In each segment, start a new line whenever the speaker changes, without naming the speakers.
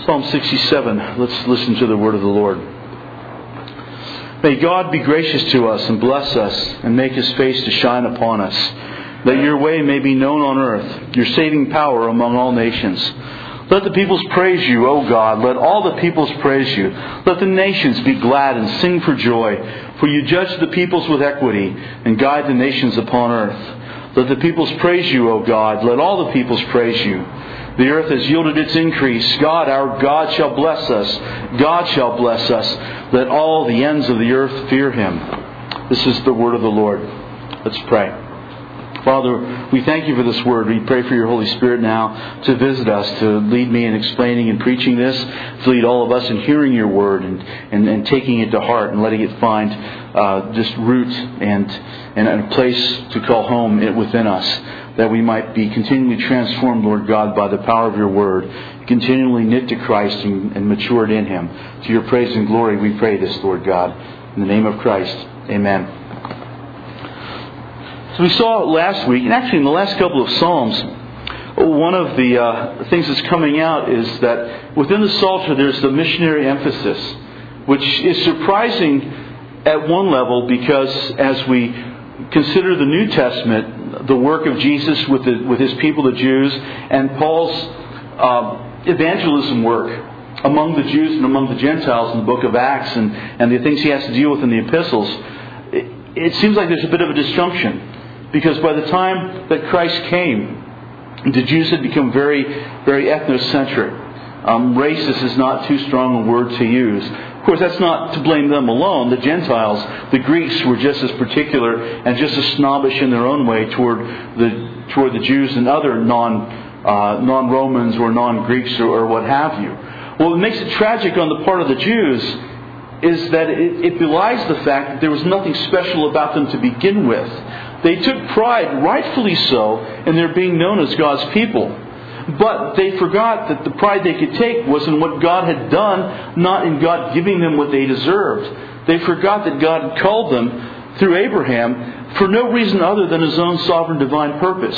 Psalm 67. Let's listen to the word of the Lord. May God be gracious to us and bless us and make His face to shine upon us, that your way may be known on earth, your saving power among all nations. Let the peoples praise you, O God. Let all the peoples praise you. Let the nations be glad and sing for joy. For you judge the peoples with equity and guide the nations upon earth. Let the peoples praise you, O God. Let all the peoples praise you. The earth has yielded its increase. God, our God, shall bless us. God shall bless us. Let all the ends of the earth fear Him. This is the word of the Lord. Let's pray. Father, we thank you for this word. We pray for your Holy Spirit now to visit us, to lead me in explaining and preaching this, to lead all of us in hearing your word and taking it to heart and letting it find just root and a place to call home within us, that we might be continually transformed, Lord God, by the power of your word, continually knit to Christ and matured in Him. To your praise and glory we pray this, Lord God. In the name of Christ, amen. So we saw last week, and actually in the last couple of Psalms, one of the things that's coming out is that within the Psalter there's the missionary emphasis, which is surprising at one level because as we consider the New Testament, the work of Jesus with His people, the Jews, and Paul's evangelism work among the Jews and among the Gentiles in the book of Acts and the things he has to deal with in the epistles, it seems like there's a bit of a disjunction. Because by the time that Christ came, the Jews had become very, very ethnocentric. Racist is not too strong a word to use. Of course, that's not to blame them alone. The Gentiles, the Greeks, were just as particular and just as snobbish in their own way toward the Jews and other non-Romans or non-Greeks or what have you. Well, what makes it tragic on the part of the Jews is that it belies the fact that there was nothing special about them to begin with. They took pride, rightfully so, in their being known as God's people. But they forgot that the pride they could take was in what God had done, not in God giving them what they deserved. They forgot that God had called them through Abraham for no reason other than His own sovereign divine purpose.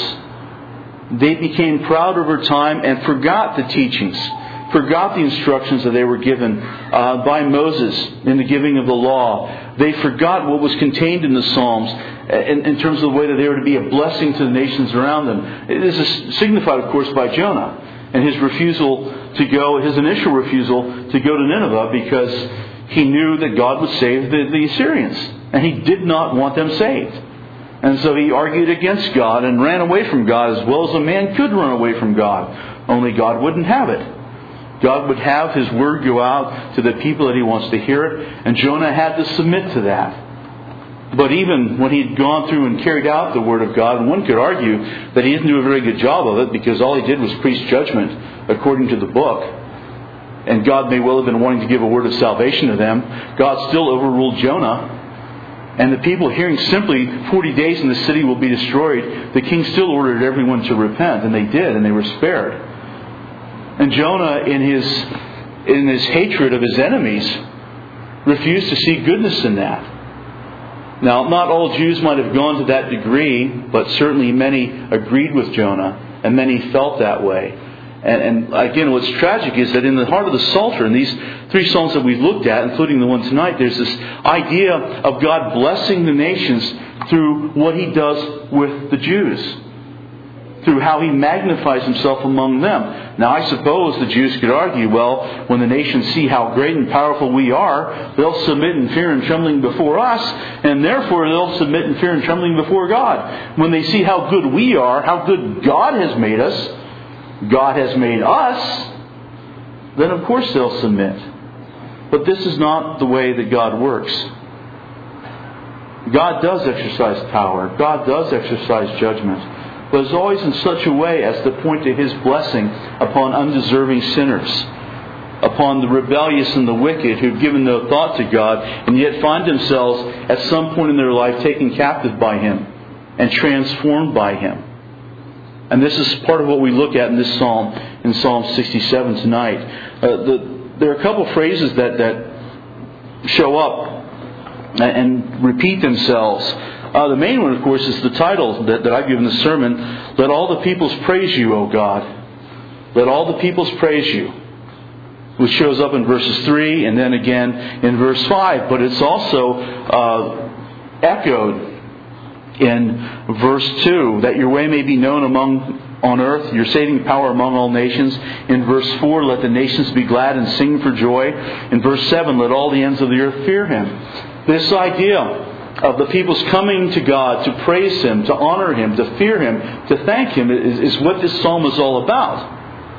They became proud over time and forgot the teachings, forgot the instructions that they were given by Moses in the giving of the law. They forgot what was contained in the Psalms in terms of the way that they were to be a blessing to the nations around them. This is signified, of course, by Jonah and his refusal to go, his initial refusal to go to Nineveh because he knew that God would save the Assyrians. And he did not want them saved. And so he argued against God and ran away from God as well as a man could run away from God. Only God wouldn't have it. God would have His word go out to the people that He wants to hear it. And Jonah had to submit to that. But even when he'd gone through and carried out the word of God, and one could argue that he didn't do a very good job of it because all he did was preach judgment according to the book. And God may well have been wanting to give a word of salvation to them. God still overruled Jonah. And the people hearing simply 40 days in the city will be destroyed, the king still ordered everyone to repent. And they did, and they were spared. And Jonah, in his hatred of his enemies, refused to see goodness in that. Now, not all Jews might have gone to that degree, but certainly many agreed with Jonah, and many felt that way. And again, what's tragic is that in the heart of the Psalter, in these three Psalms that we've looked at, including the one tonight, there's this idea of God blessing the nations through what He does with the Jews, through how He magnifies Himself among them. Now, I suppose the Jews could argue, well, when the nations see how great and powerful we are, they'll submit in fear and trembling before us, and therefore they'll submit in fear and trembling before God. When they see how good we are, how good God has made us, then of course they'll submit. But this is not the way that God works. God does exercise power. God does exercise judgment. But it's always in such a way as to point to His blessing upon undeserving sinners, upon the rebellious and the wicked who've given no thought to God and yet find themselves at some point in their life taken captive by Him and transformed by Him. And this is part of what we look at in this psalm, in Psalm 67 tonight. There are a couple of phrases that show up and repeat themselves. The main one, of course, is the title that I've given the sermon, Let All the Peoples Praise You, O God. Let all the peoples praise You. which shows up in verses 3 and then again in verse 5. But it's also echoed in verse 2, that your way may be known on earth, your saving power among all nations. In verse 4, let the nations be glad and sing for joy. In verse 7, let all the ends of the earth fear Him. This idea of the people's coming to God to praise Him, to honor Him, to fear Him, to thank Him is what this psalm is all about.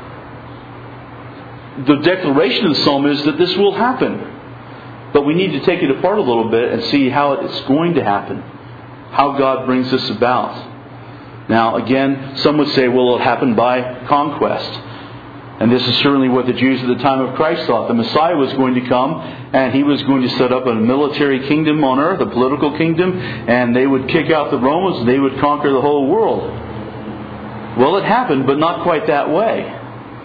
The declaration of the psalm is that this will happen. But we need to take it apart a little bit and see how it's going to happen. How God brings this about. Now, again, some would say, well, it'll happen by conquest. And this is certainly what the Jews at the time of Christ thought. The Messiah was going to come, and He was going to set up a military kingdom on earth, a political kingdom, and they would kick out the Romans, and they would conquer the whole world. Well, it happened, but not quite that way.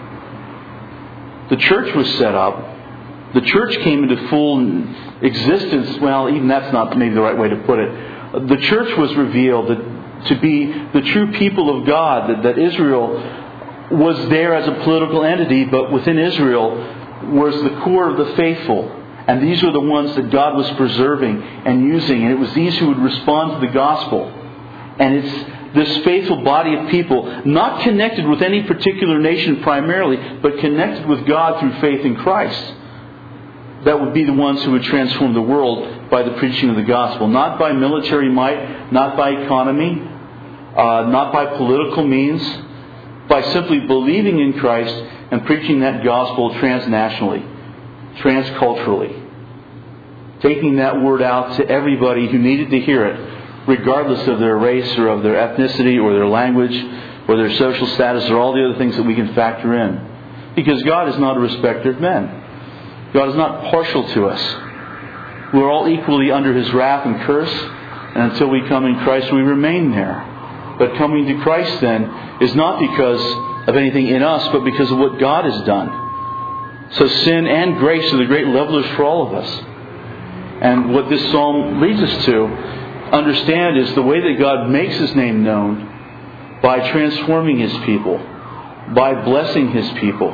The church was set up. The church came into full existence. Well, even that's not maybe the right way to put it. The church was revealed to be the true people of God, that Israel was there as a political entity, but within Israel was the core of the faithful. And these were the ones that God was preserving and using. And it was these who would respond to the gospel. And it's this faithful body of people, not connected with any particular nation primarily, but connected with God through faith in Christ, that would be the ones who would transform the world by the preaching of the gospel. Not by military might, not by economy, not by political means, by simply believing in Christ and preaching that gospel transnationally, transculturally. Taking that word out to everybody who needed to hear it, regardless of their race or of their ethnicity or their language or their social status or all the other things that we can factor in. Because God is not a respecter of men. God is not partial to us. We're all equally under His wrath and curse, and until we come in Christ, we remain there. But coming to Christ then is not because of anything in us, but because of what God has done. So sin and grace are the great levelers for all of us. And what this psalm leads us to understand is the way that God makes His name known by transforming His people, by blessing His people,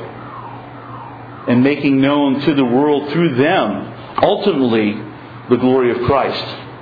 and making known to the world through them, ultimately, the glory of Christ.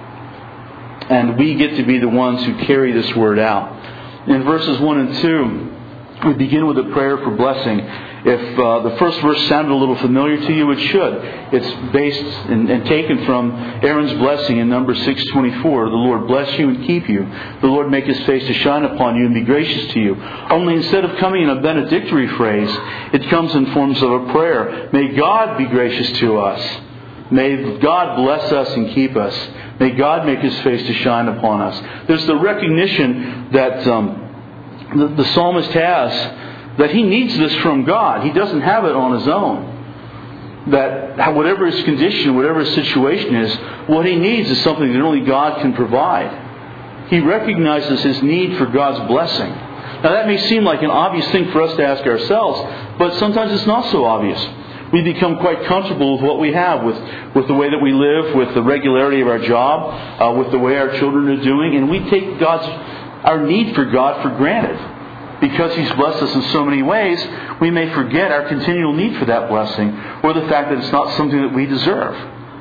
And we get to be the ones who carry this word out. In verses 1 and 2, we begin with a prayer for blessing. If the first verse sounded a little familiar to you, it should. It's based and taken from Aaron's blessing in Numbers 6:24. The Lord bless you and keep you. The Lord make His face to shine upon you and be gracious to you. Only instead of coming in a benedictory phrase, it comes in forms of a prayer. May God be gracious to us. May God bless us and keep us. May God make His face to shine upon us. There's the recognition that the psalmist has that he needs this from God. He doesn't have it on his own. That whatever his condition, whatever his situation is, what he needs is something that only God can provide. He recognizes his need for God's blessing. Now that may seem like an obvious thing for us to ask ourselves, but sometimes it's not so obvious. We become quite comfortable with what we have, with the way that we live, with the regularity of our job, with the way our children are doing, and we take our need for God for granted. Because He's blessed us in so many ways, we may forget our continual need for that blessing, or the fact that it's not something that we deserve.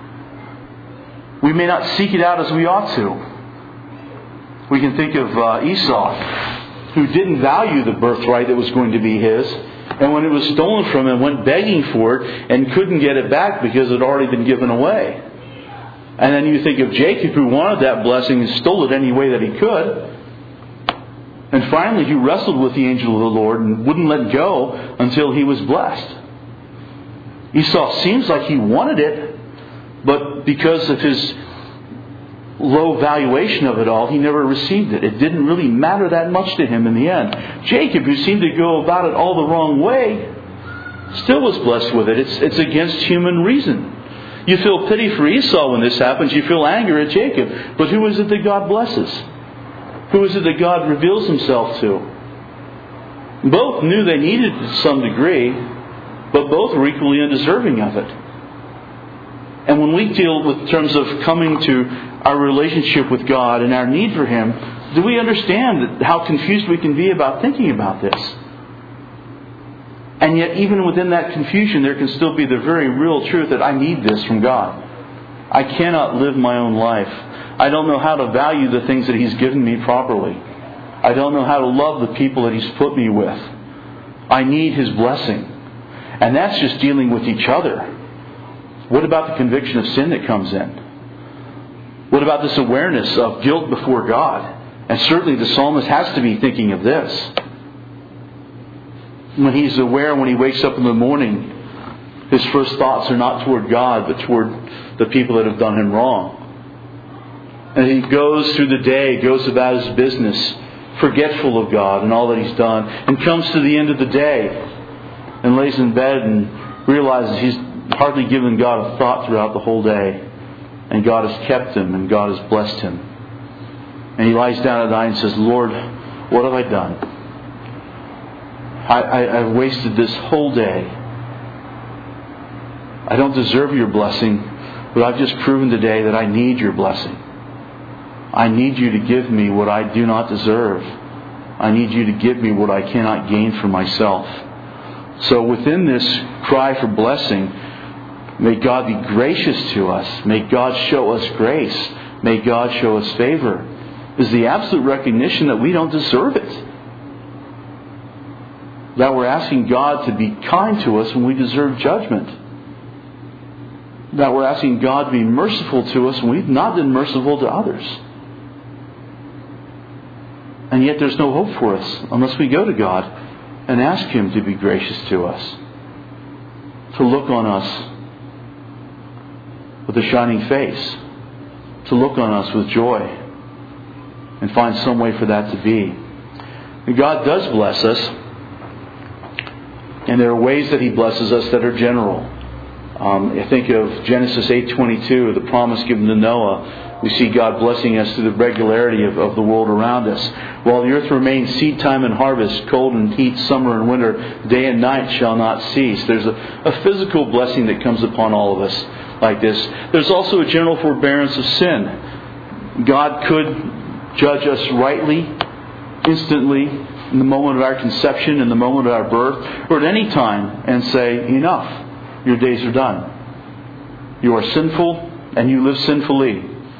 We may not seek it out as we ought to. We can think of Esau, who didn't value the birthright that was going to be his, and when it was stolen from him, went begging for it and couldn't get it back because it had already been given away. And then you think of Jacob, who wanted that blessing and stole it any way that he could. And finally, he wrestled with the angel of the Lord and wouldn't let go until he was blessed. Esau seems like he wanted it, but because of his low valuation of it all, he never received it. It didn't really matter that much to him in the end. Jacob, who seemed to go about it all the wrong way, still was blessed with it. It's against human reason. You feel pity for Esau when this happens. You feel anger at Jacob. But who is it that God blesses? Who is it that God reveals Himself to? Both knew they needed it to some degree, but both were equally undeserving of it. And when we deal with terms of coming to our relationship with God and our need for Him, do we understand how confused we can be about thinking about this? And yet, even within that confusion, there can still be the very real truth that I need this from God. I cannot live my own life. I don't know how to value the things that He's given me properly. I don't know how to love the people that He's put me with. I need His blessing. And that's just dealing with each other. What about the conviction of sin that comes in? What about this awareness of guilt before God? And certainly the psalmist has to be thinking of this. When he's aware, when he wakes up in the morning, his first thoughts are not toward God, but toward the people that have done him wrong. And he goes through the day, goes about his business, forgetful of God and all that He's done, and comes to the end of the day and lays in bed and realizes he's hardly given God a thought throughout the whole day. And God has kept him and God has blessed him. And he lies down at night and says, Lord, what have I done? I've wasted this whole day. I don't deserve Your blessing, but I've just proven today that I need Your blessing. I need You to give me what I do not deserve. I need You to give me what I cannot gain for myself. So within this cry for blessing, may God be gracious to us. May God show us grace. May God show us favor. Is the absolute recognition that we don't deserve it. That we're asking God to be kind to us when we deserve judgment. That we're asking God to be merciful to us when we've not been merciful to others. And yet there's no hope for us unless we go to God and ask Him to be gracious to us. To look on us with a shining face. To look on us with joy. And find some way for that to be. And God does bless us. And there are ways that He blesses us that are general. I think of Genesis 8:22, the promise given to Noah. We see God blessing us through the regularity of the world around us. While the earth remains seed time and harvest, cold and heat, summer and winter, day and night shall not cease. There's a physical blessing that comes upon all of us like this. There's also a general forbearance of sin. God could judge us rightly, instantly, in the moment of our conception, in the moment of our birth, or at any time, and say, enough, your days are done. You are sinful, and you live sinfully,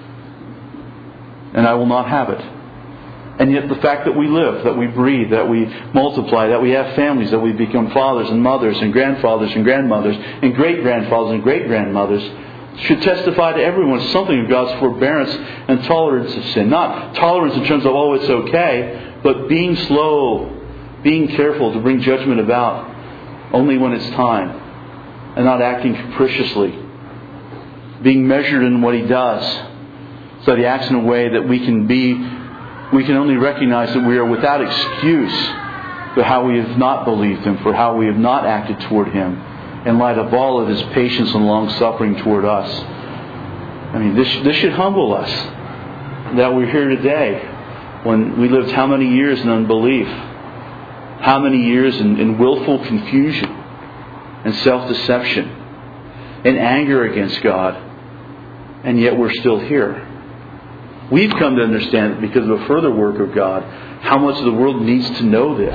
and I will not have it. And yet the fact that we live, that we breathe, that we multiply, that we have families, that we become fathers and mothers and grandfathers and grandmothers and great-grandfathers and great-grandmothers should testify to everyone something of God's forbearance and tolerance of sin. Not tolerance in terms of, oh, it's okay, but being slow, being careful to bring judgment about only when it's time, and not acting capriciously. Being measured in what He does, so that He acts in a way that we can only recognize that we are without excuse for how we have not believed Him, for how we have not acted toward Him, in light of all of His patience and long-suffering toward us. I mean, this should humble us, that we're here today, when we lived how many years in unbelief, how many years in willful confusion and self-deception and anger against God, and yet we're still here. We've come to understand that because of a further work of God, how much of the world needs to know this.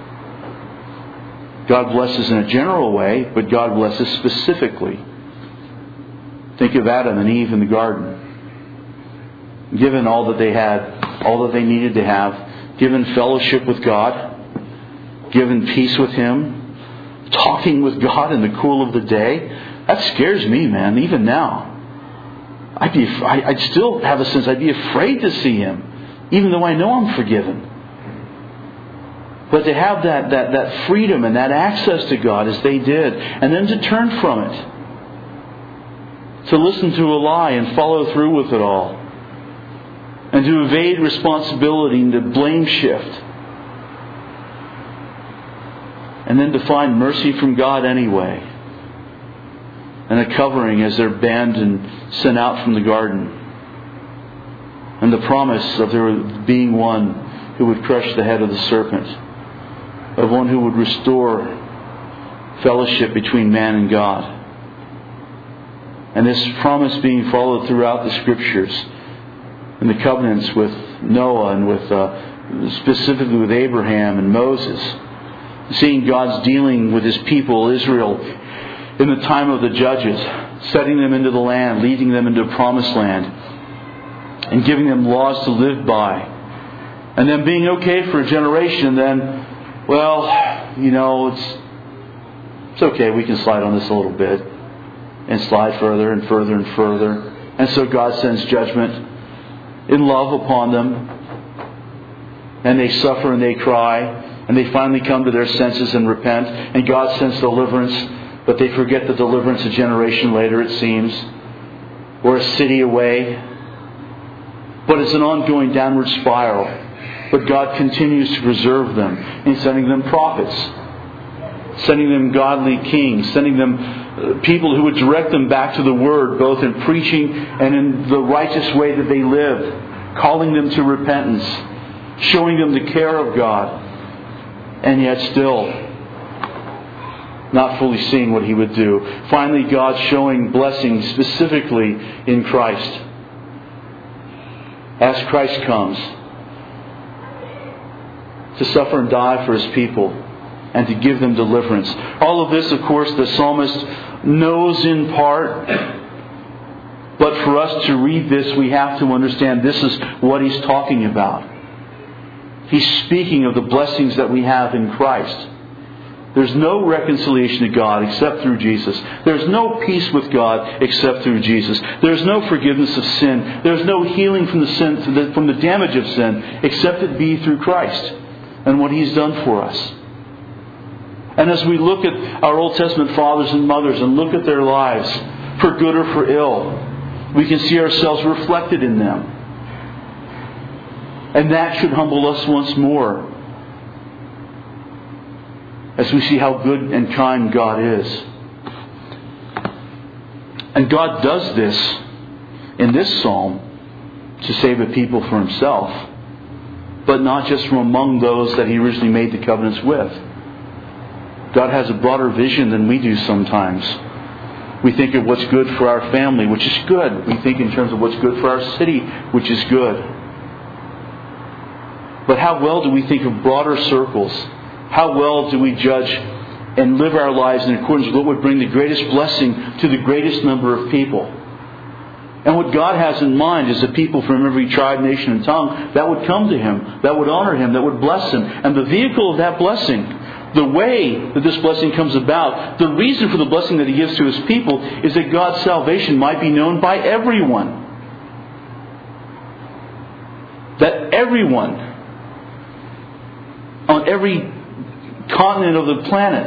God blesses in a general way, but God blesses specifically. Think of Adam and Eve in the garden. Given all that they had, all that they needed to have, given fellowship with God, given peace with Him, talking with God in the cool of the day, that scares me, man, even now. I'd still have a sense I'd be afraid to see Him, even though I know I'm forgiven. But to have that freedom and that access to God as they did, and then to turn from it, to listen to a lie and follow through with it all, and to evade responsibility and to blame shift, and then to find mercy from God anyway, and a covering as they're banned and sent out from the garden, and the promise of there being one who would crush the head of the serpent, of one who would restore fellowship between man and God. And this promise being followed throughout the Scriptures, and the covenants with Noah and with specifically with Abraham and Moses, seeing God's dealing with His people, Israel, in the time of the judges, setting them into the land, leading them into the promised land, and giving them laws to live by. And then being okay for a generation, and then, well, it's okay, we can slide on this a little bit, and slide further and further and further. And so God sends judgment in love upon them, and they suffer and they cry, and they finally come to their senses and repent, and God sends deliverance, but they forget the deliverance a generation later, it seems, or a city away. But it's an ongoing downward spiral. But God continues to preserve them in sending them prophets, sending them godly kings, sending them people who would direct them back to the Word, both in preaching and in the righteous way that they lived, calling them to repentance, showing them the care of God, and yet still not fully seeing what He would do. Finally, God showing blessing specifically in Christ. As Christ comes to suffer and die for His people and to give them deliverance. All of this, of course, the psalmist knows in part. But for us to read this, we have to understand this is what he's talking about. He's speaking of the blessings that we have in Christ. There's no reconciliation to God except through Jesus. There's no peace with God except through Jesus. There's no forgiveness of sin. There's no healing from the damage of sin except it be through Christ and what He's done for us. And as we look at our Old Testament fathers and mothers and look at their lives, for good or for ill, we can see ourselves reflected in them. And that should humble us once more as we see how good and kind God is. And God does this in this psalm to save a people for Himself, but not just from among those that He originally made the covenants with. God has a broader vision than we do sometimes. We think of what's good for our family, which is good. We think in terms of what's good for our city, which is good. But how well do we think of broader circles? How well do we judge and live our lives in accordance with what would bring the greatest blessing to the greatest number of people? And what God has in mind is a people from every tribe, nation, and tongue that would come to Him, that would honor Him, that would bless Him. And the vehicle of that blessing, the way that this blessing comes about, the reason for the blessing that He gives to His people is that God's salvation might be known by everyone. That everyone on every continent of the planet,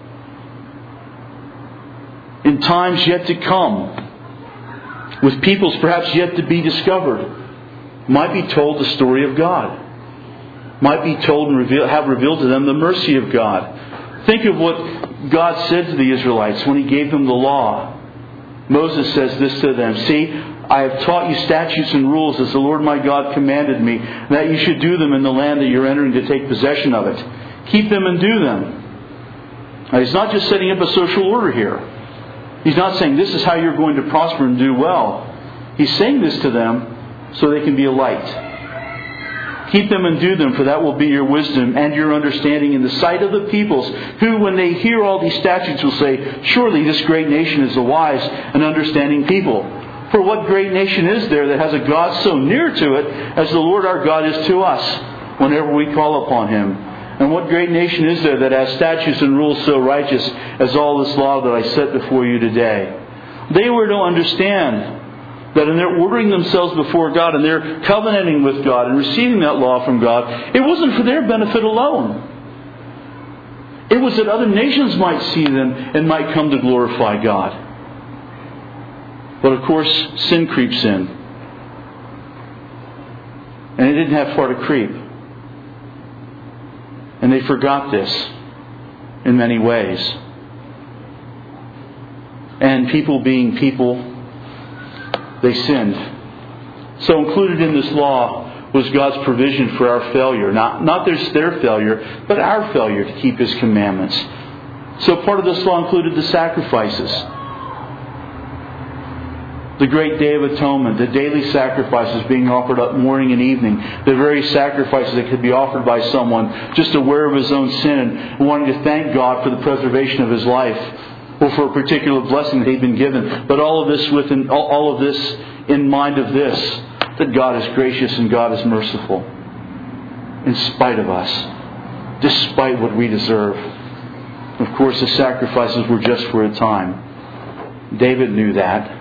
in times yet to come, with peoples perhaps yet to be discovered, might be told the story of God. Might be told and have revealed to them the mercy of God. Think of what God said to the Israelites when He gave them the law. Moses says this to them, "See, I have taught you statutes and rules as the Lord my God commanded me, that you should do them in the land that you're entering to take possession of it. Keep them and do them." Now, He's not just setting up a social order here. He's not saying this is how you're going to prosper and do well. He's saying this to them so they can be a light. Keep them and do them, for that will be your wisdom and your understanding in the sight of the peoples, who, when they hear all these statutes, will say, "Surely this great nation is a wise and understanding people." For what great nation is there that has a God so near to it as the Lord our God is to us whenever we call upon Him? And what great nation is there that has statutes and rules so righteous as all this law that I set before you today? They were to understand that in their ordering themselves before God and their covenanting with God and receiving that law from God, it wasn't for their benefit alone. It was that other nations might see them and might come to glorify God. But of course, sin creeps in. And it didn't have far to creep. And they forgot this in many ways. And people being people, they sinned. So included in this law was God's provision for our failure. Not their failure, but our failure to keep His commandments. So part of this law included the sacrifices. The great Day of Atonement, the daily sacrifices being offered up morning and evening, the very sacrifices that could be offered by someone just aware of his own sin and wanting to thank God for the preservation of his life or for a particular blessing that he'd been given. But all of this in mind of this, that God is gracious and God is merciful in spite of us, despite what we deserve. Of course, the sacrifices were just for a time. David knew that.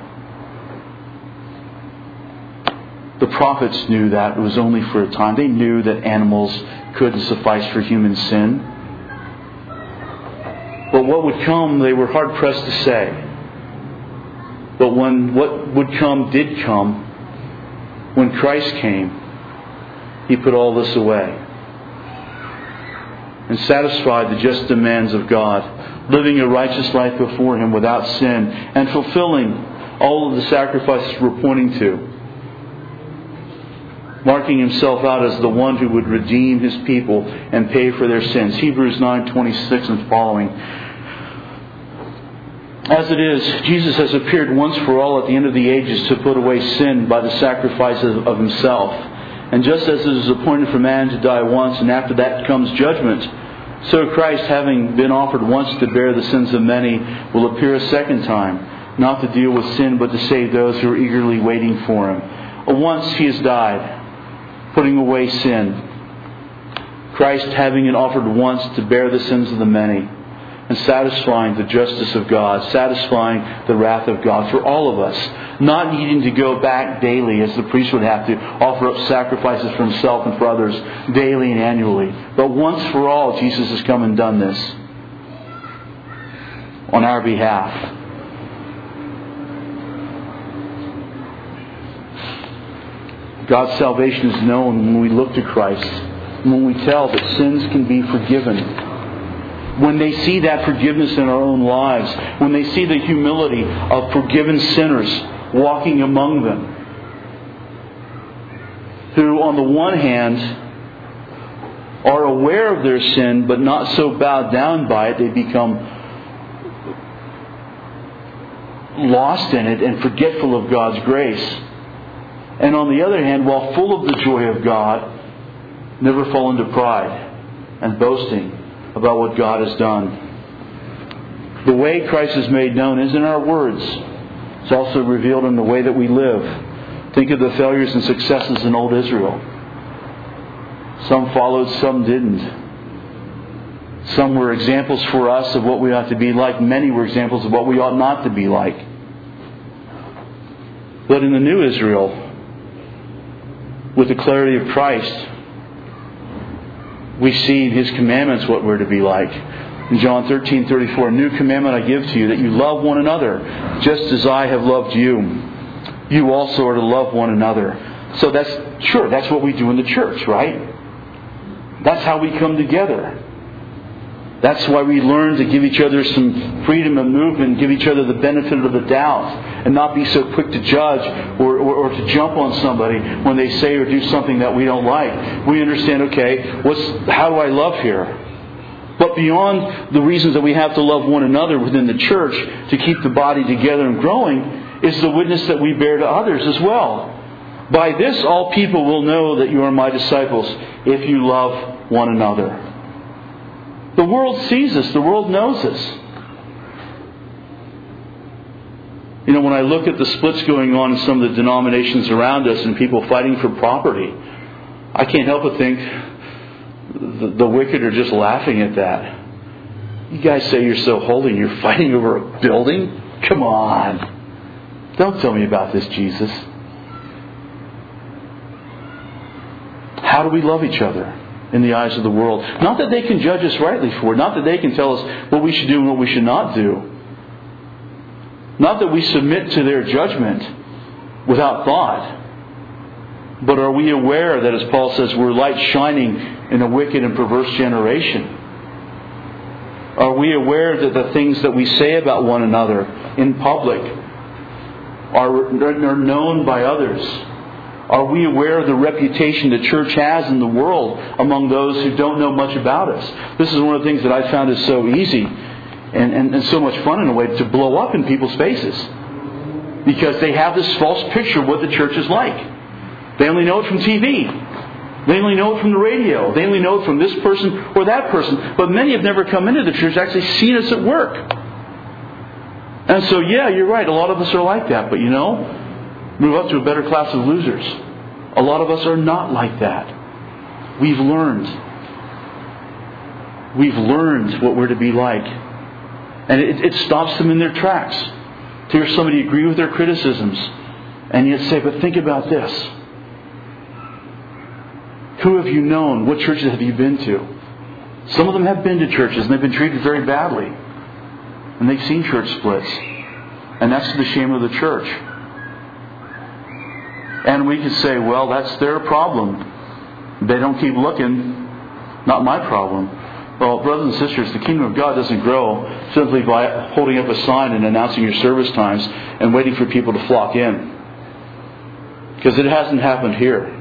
The prophets knew that it was only for a time. They knew that animals couldn't suffice for human sin. But what would come, they were hard-pressed to say. But when what would come did come, when Christ came, He put all this away and satisfied the just demands of God, living a righteous life before Him without sin and fulfilling all of the sacrifices we're pointing to, marking Himself out as the one who would redeem His people and pay for their sins. Hebrews 9:26 and following. As it is, Jesus has appeared once for all at the end of the ages to put away sin by the sacrifice of Himself. And just as it is appointed for man to die once, and after that comes judgment, so Christ, having been offered once to bear the sins of many, will appear a second time, not to deal with sin, but to save those who are eagerly waiting for Him. Once He has died, putting away sin. Christ having it offered once to bear the sins of the many, and satisfying the justice of God, satisfying the wrath of God for all of us, not needing to go back daily as the priest would have to offer up sacrifices for himself and for others daily and annually. But once for all, Jesus has come and done this on our behalf. God's salvation is known when we look to Christ, when we tell that sins can be forgiven. When they see that forgiveness in our own lives, when they see the humility of forgiven sinners walking among them, who on the one hand are aware of their sin but not so bowed down by it, they become lost in it and forgetful of God's grace. And on the other hand, while full of the joy of God, never fall into pride and boasting about what God has done. The way Christ is made known is in our words. It's also revealed in the way that we live. Think of the failures and successes in old Israel. Some followed, some didn't. Some were examples for us of what we ought to be like. Many were examples of what we ought not to be like. But in the new Israel, with the clarity of Christ, we see in His commandments what we're to be like. In John 13:34, a new commandment I give to you, that you love one another, just as I have loved you. You also are to love one another. So that's what we do in the church, right? That's how we come together. That's why we learn to give each other some freedom of movement, give each other the benefit of the doubt, and not be so quick to judge or to jump on somebody when they say or do something that we don't like. We understand, okay, how do I love here? But beyond the reasons that we have to love one another within the church to keep the body together and growing, is the witness that we bear to others as well. By this all people will know that you are my disciples, if you love one another. The world sees us. The world knows us. You know, when I look at the splits going on in some of the denominations around us and people fighting for property, I can't help but think the wicked are just laughing at that. You guys say you're so holy, you're fighting over a building? Come on. Don't tell me about this, Jesus. How do we love each other in the eyes of the world? Not that they can judge us rightly for it. Not that they can tell us what we should do and what we should not do. Not that we submit to their judgment without thought. But are we aware that, as Paul says, we're light shining in a wicked and perverse generation? Are we aware that the things that we say about one another in public are known by others? Are we aware of the reputation the church has in the world among those who don't know much about us? This is one of the things that I found is so easy and so much fun in a way, to blow up in people's faces. Because they have this false picture of what the church is like. They only know it from TV. They only know it from the radio. They only know it from this person or that person. But many have never come into the church, actually seen us at work. And so, yeah, you're right. A lot of us are like that. But move up to a better class of losers. A lot of us are not like that. We've learned. We've learned what we're to be like. And it stops them in their tracks to hear somebody agree with their criticisms and yet say, but think about this. Who have you known? What churches have you been to? Some of them have been to churches and they've been treated very badly. And they've seen church splits. And that's to the shame of the church. And we can say, well, that's their problem. They don't keep looking. Not my problem. Well, brothers and sisters, the kingdom of God doesn't grow simply by holding up a sign and announcing your service times and waiting for people to flock in. Because it hasn't happened here.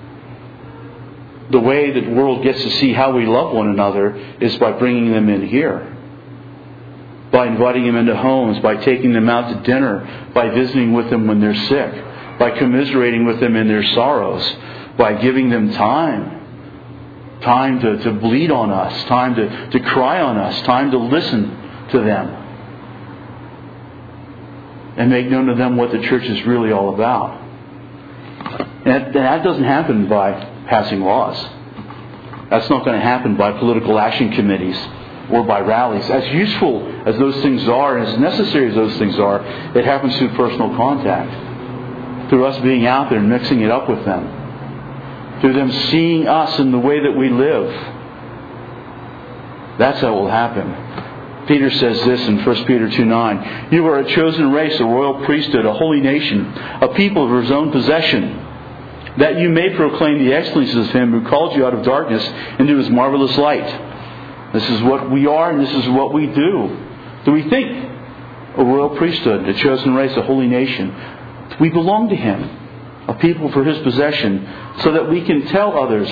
The way that the world gets to see how we love one another is by bringing them in here. By inviting them into homes, by taking them out to dinner, by visiting with them when they're sick, by commiserating with them in their sorrows, by giving them time to bleed on us, time to cry on us, time to listen to them, and make known to them what the church is really all about. And that doesn't happen by passing laws. That's not going to happen by political action committees or by rallies. As useful as those things are and as necessary as those things are, it happens through personal contact. Through us being out there and mixing it up with them. Through them seeing us in the way that we live. That's how it will happen. Peter says this in 1 Peter 2:9. You are a chosen race, a royal priesthood, a holy nation, a people of His own possession, that you may proclaim the excellencies of Him who called you out of darkness into His marvelous light. This is what we are and this is what we do. Do we think a royal priesthood, a chosen race, a holy nation? We belong to Him, a people for His possession, so that we can tell others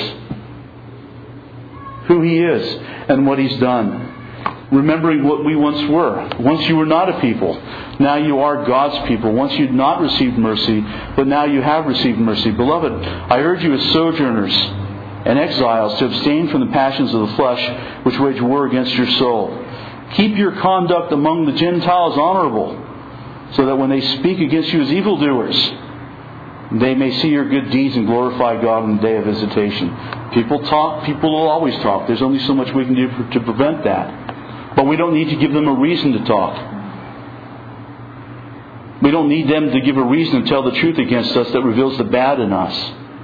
who He is and what He's done. Remembering what we once were. Once you were not a people. Now you are God's people. Once you'd not received mercy, but now you have received mercy. Beloved, I urge you as sojourners and exiles to abstain from the passions of the flesh which wage war against your soul. Keep your conduct among the Gentiles honorable, so that when they speak against you as evildoers, they may see your good deeds and glorify God on the day of visitation. People talk. People will always talk. There's only so much we can do to prevent that. But we don't need to give them a reason to talk. We don't need them to give a reason to tell the truth against us that reveals the bad in us.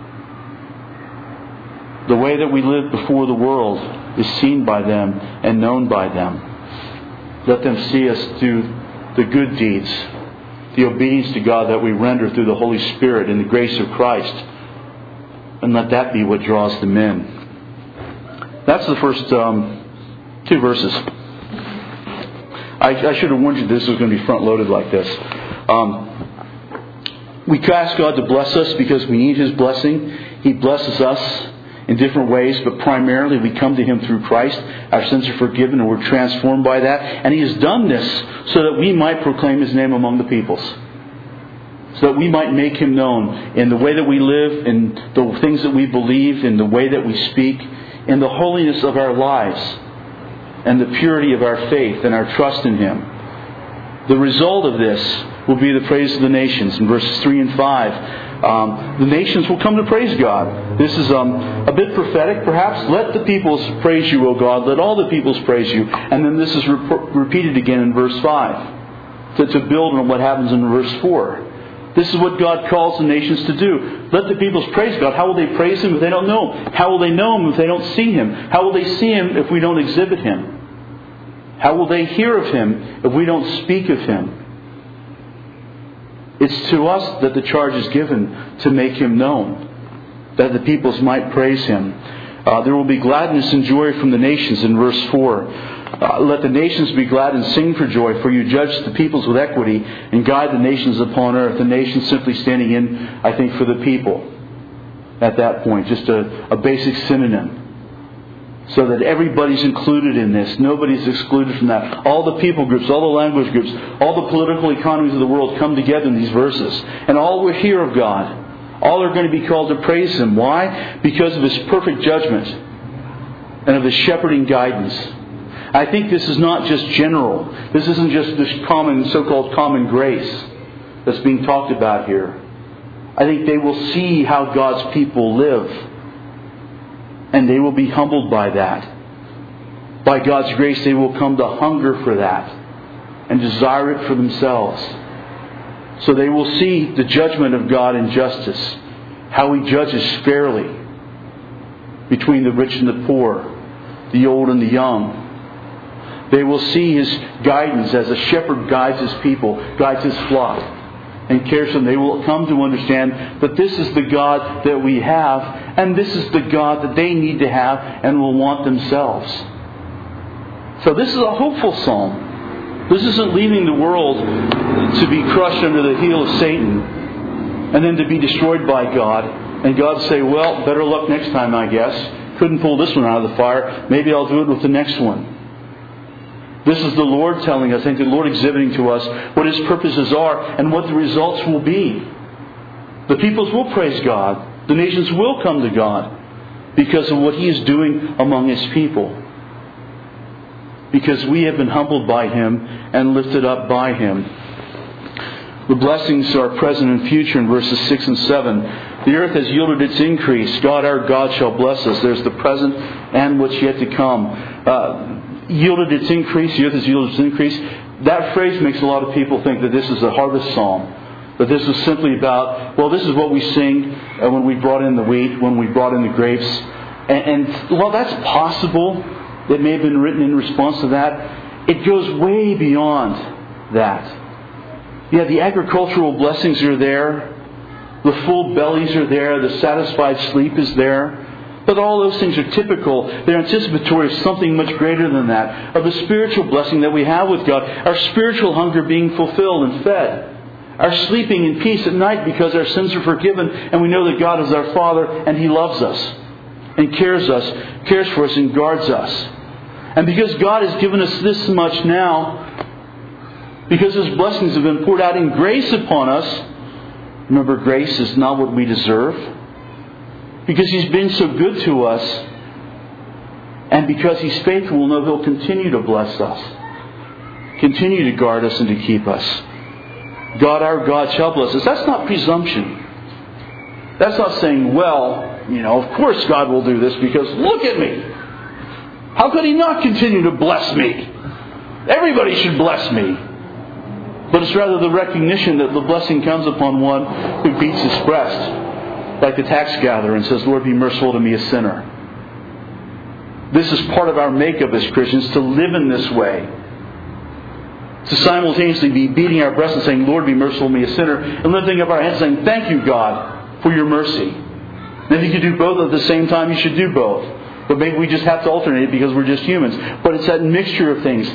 The way that we live before the world is seen by them and known by them. Let them see us do the good deeds, the obedience to God that we render through the Holy Spirit and the grace of Christ. And let that be what draws them in. That's the first 2 verses. I should have warned you this was going to be front-loaded like this. We ask God to bless us because we need His blessing. He blesses us in different ways, but primarily we come to Him through Christ. Our sins are forgiven and we're transformed by that. And He has done this so that we might proclaim His name among the peoples. So that we might make Him known in the way that we live, in the things that we believe, in the way that we speak, in the holiness of our lives, and the purity of our faith and our trust in Him. The result of this will be the praise of the nations. In verses 3 and 5, the nations will come to praise God. This is a bit prophetic, perhaps. Let the peoples praise you, O God. Let all the peoples praise you. And then this is repeated again in verse 5 to build on what happens in verse 4. This is what God calls the nations to do. Let the peoples praise God. How will they praise Him if they don't know Him? How will they know Him if they don't see Him? How will they see Him if we don't exhibit Him? How will they hear of Him if we don't speak of Him? It's to us that the charge is given to make Him known, that the peoples might praise Him. There will be gladness and joy from the nations in verse 4. Let the nations be glad and sing for joy, for you judge the peoples with equity and guide the nations upon earth. The nations simply standing in, I think, for the people at that point. Just a basic synonym. so that everybody's included in this. Nobody's excluded from that. All the people groups, all the language groups, all the political economies of the world come together in these verses. And all will hear of God. All are going to be called to praise Him. Why? Because of His perfect judgment and of His shepherding guidance. I think this is not just general. This isn't just this common, so-called common grace that's being talked about here. I think they will see how God's people live. And they will be humbled by that. By God's grace, they will come to hunger for that and desire it for themselves. So they will see the judgment of God in justice, how He judges fairly between the rich and the poor, the old and the young. They will see His guidance as a shepherd guides His people, guides His flock, and cares for them. They will come to understand that this is the God that we have, and this is the God that they need to have and will want themselves. So this is a hopeful psalm. This isn't leaving the world to be crushed under the heel of Satan and then to be destroyed by God. And God say, well, better luck next time, I guess. Couldn't pull this one out of the fire. Maybe I'll do it with the next one. This is the Lord telling us, I think the Lord exhibiting to us what His purposes are and what the results will be. The peoples will praise God. The nations will come to God because of what He is doing among His people. Because we have been humbled by Him and lifted up by Him. The blessings are present and future in verses 6 and 7. The earth has yielded its increase. God our God shall bless us. There's the present and what's yet to come. Yielded its increase. The earth has yielded its increase. That phrase makes a lot of people think that this is a harvest psalm. That this is simply about, well, this is what we sing when we brought in the wheat, when we brought in the grapes. And well, that's possible. It may have been written in response to that. It goes way beyond that. Yeah, the agricultural blessings are there. The full bellies are there. The satisfied sleep is there. But all those things are typical. They're anticipatory of something much greater than that. Of the spiritual blessing that we have with God. Our spiritual hunger being fulfilled and fed. Our sleeping in peace at night because our sins are forgiven. And we know that God is our Father and He loves us. And cares for us and guards us. And because God has given us this much now, because His blessings have been poured out in grace upon us, remember, grace is not what we deserve. Because He's been so good to us, and because He's faithful, we'll know He'll continue to bless us, continue to guard us and to keep us. God our God shall bless us. That's not presumption. That's not saying, well, of course God will do this because look at me. How could He not continue to bless me? Everybody should bless me. But it's rather the recognition that the blessing comes upon one who beats his breast, like the tax gatherer, and says, Lord, be merciful to me, a sinner. This is part of our makeup as Christians, to live in this way. To simultaneously be beating our breasts and saying, Lord, be merciful to me, a sinner, and lifting up our hands saying, thank you, God, for your mercy. And if you could do both at the same time, you should do both. But maybe we just have to alternate because we're just humans. But it's that mixture of things,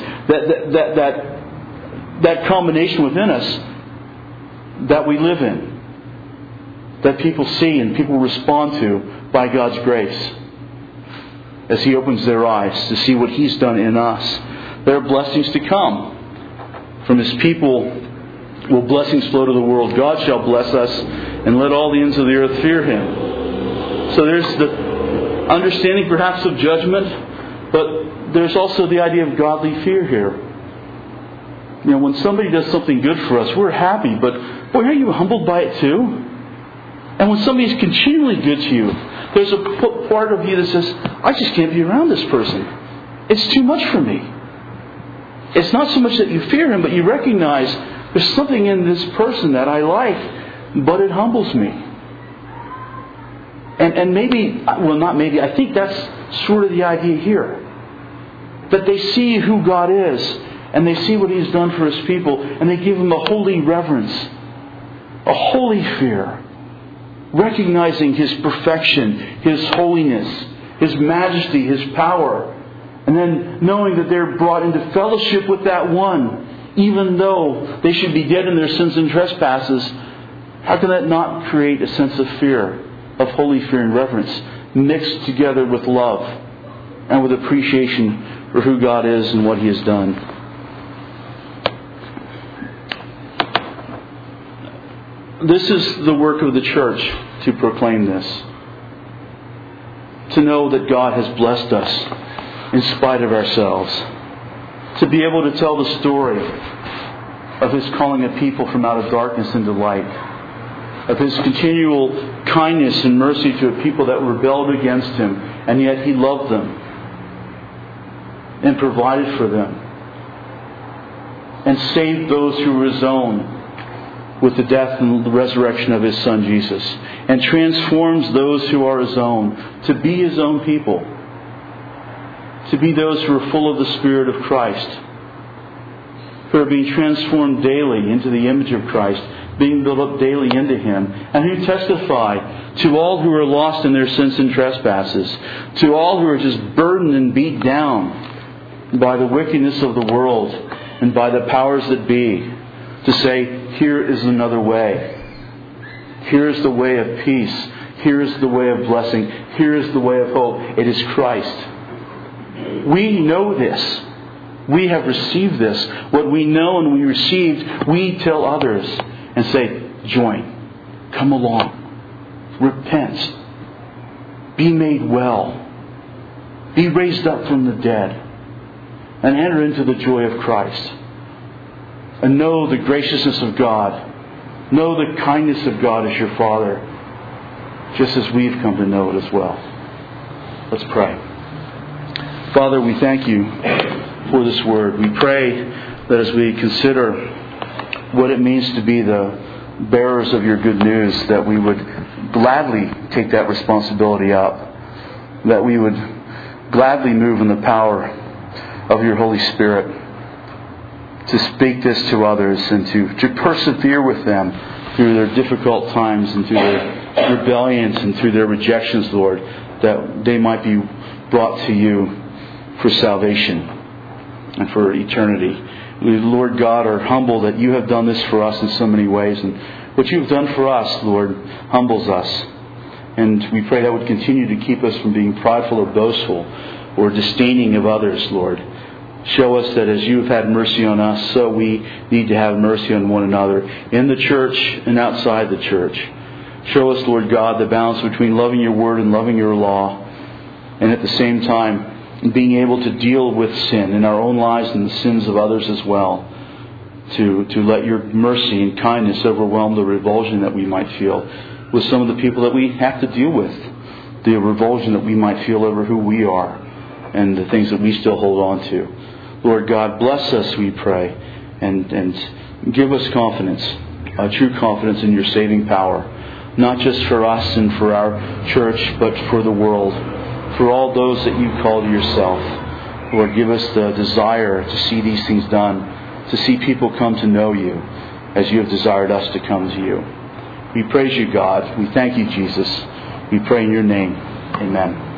that combination within us that we live in, that people see and people respond to by God's grace as He opens their eyes to see what He's done in us. There are blessings to come. From His people will blessings flow to the world. God shall bless us, and let all the ends of the earth fear Him. So there's the understanding perhaps of judgment, but there's also the idea of godly fear here. When somebody does something good for us, we're happy, but boy, are you humbled by it too? And when somebody's continually good to you, there's a part of you that says, I just can't be around this person. It's too much for me. It's not so much that you fear him, but you recognize there's something in this person that I like, but it humbles me. And maybe, well, not maybe, I think that's sort of the idea here. That they see who God is, and they see what He's done for His people, and they give Him a holy reverence, a holy fear, recognizing His perfection, His holiness, His majesty, His power, and then knowing that they're brought into fellowship with that one, even though they should be dead in their sins and trespasses. How can that not create a sense of fear, of holy fear and reverence, mixed together with love? and with appreciation for who God is and what He has done. This is the work of the church, to proclaim this. To know that God has blessed us in spite of ourselves. To be able to tell the story of His calling a people from out of darkness into light. Of His continual kindness and mercy to a people that rebelled against Him, and yet He loved them and provided for them and saved those who were His own with the death and the resurrection of His Son Jesus, and transforms those who are His own to be His own people, to be those who are full of the Spirit of Christ, who are being transformed daily into the image of Christ, being built up daily into Him, and who testify to all who are lost in their sins and trespasses, to all who are just burdened and beat down by the wickedness of the world and by the powers that be, to say, here is another way. Here is the way of peace. Here is the way of blessing. Here is the way of hope. It is Christ. We know this. We have received this. What we know and we received, we tell others and say, join. Come along. Repent. Be made well. Be raised up from the dead. And enter into the joy of Christ. And know the graciousness of God. Know the kindness of God as your Father, just as we've come to know it as well. Let's pray. Father, we thank You for this word. We pray that as we consider what it means to be the bearers of Your good news, that we would gladly take that responsibility up. That we would gladly move in the power of Your Holy Spirit to speak this to others and to persevere with them through their difficult times and through their rebellions and through their rejections, Lord, that they might be brought to You for salvation and for eternity. We, Lord God, are humble that You have done this for us in so many ways, and what You've done for us, Lord, humbles us. And we pray that would continue to keep us from being prideful or boastful or disdaining of others, Lord. Show us that as You have had mercy on us, so we need to have mercy on one another, in the church and outside the church. Show us, Lord God, the balance between loving Your word and loving Your law, and at the same time being able to deal with sin in our own lives and the sins of others as well. To let Your mercy and kindness overwhelm the revulsion that we might feel with some of the people that we have to deal with. The revulsion that we might feel over who we are and the things that we still hold on to. Lord God, bless us, we pray, and give us confidence, true confidence in Your saving power, not just for us and for our church, but for the world, for all those that You call to Yourself. Lord, give us the desire to see these things done, to see people come to know You as You have desired us to come to You. We praise You, God. We thank You, Jesus. We pray in Your name. Amen.